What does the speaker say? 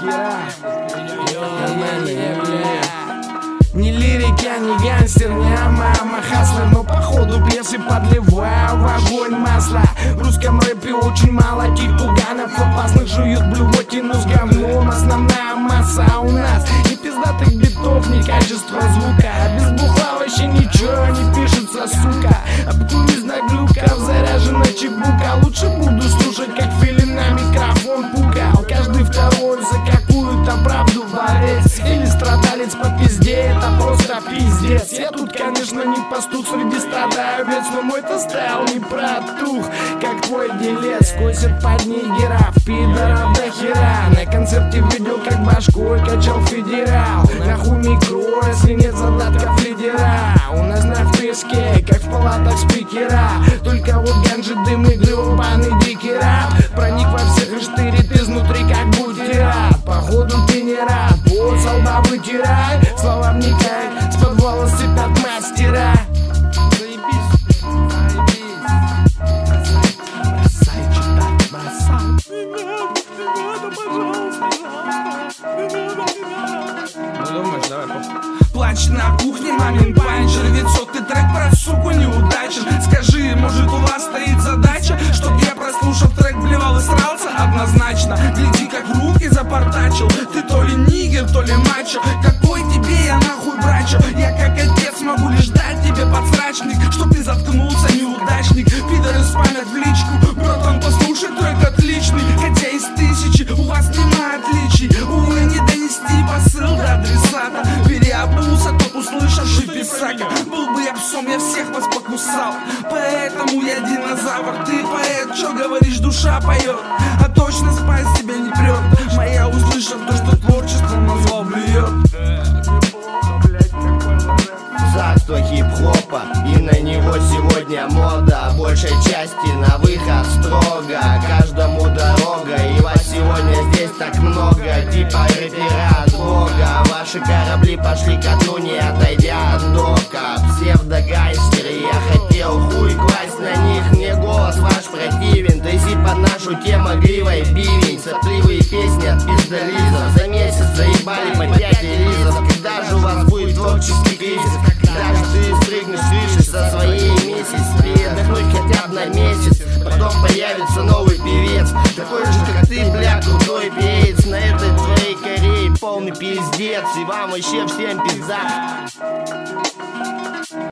Не лирик, я не гангстер, не мама хаслер, но по ходу пьесы подливаю в огонь масло. В русском рэпе очень мало титуганов, опасных жуют блювотину с говном. Основная масса у нас ни пиздатых битов, ни качества звука. Без бухла вообще ничего не пишется, сука. Обкурюсь на глюков, заряжена чебука. Лучше буду слушать, как Филин на микрофон пукал. Каждый второй за какую-то правду борец или страдалец по пизде, это просто пиздец. Я тут, конечно, не пастух среди стада овец, но мой-то стайл не протух, как твой делец. Косят под нигеров, пидоров до хера. На концерте видел, как башкой качал федерал. Нахуй микро, если нет задатков лидера. У нас на вписке, как в палатах спикера. Только вот ганжи, дым и гребаный дикий рап проник во всех и штырит изнутри, как бутерат. Походу ты не рад, вот со лба вытирай. Слова вникай, с-под волос цепят мастера. Заебись, заебись. Бросай читать, бросай. Не надо, пожалуйста, ну думаешь, давай плачь на кухне, мамин панчер. Ведь сотый трек про суку неудачен. Скажи, может у вас стоит задача, чтоб я, прослушав трек, блевал и срался? Однозначно, гляди, как в руки запортачил. Ты то ли нигер, то ли мачо. Какой тебе я нахуй брачо? Я как отец могу лишь дать тебе подсрачник, чтоб ты заткнулся, неудачник. Пидоры спамят в личку, братан, послушай, трек отличный. Хотя из тысячи у вас нема отличий. Увы, не донести посыл до адресата. Переобулся тот, услышавший писака. Был бы я псом, я всех вас покусал. Поэтому я динозавр, ты поэт. Чё говоришь, душа поет, а точно спать тебя не прет. Моя, услышав то, что творчество назвал, блюет. Царство хип-хопа, и на него сегодня мода. Большей части на выход строго, каждому дорога. И вас сегодня здесь так много, типа рэпера от бога. Ваши корабли пошли ко дну, не отойдя от дока. Псевдогангстеры, я хотел хуй класть на них. Мне голос ваш противен, тайзи под нашу тему гривой бивень. Сопливые песни от пиздолизов, за месяц заебали по 5 релизов. Когда же у вас будет творческий кризис? Даже ты спрыгнешь с крыши со своей месяц. Передохнуть хотя бы на месяц, потом появится новый певец, такой же, как ты, бля, крутой певец. На этой твоей Корее полный пиздец, и вам вообще всем пизда.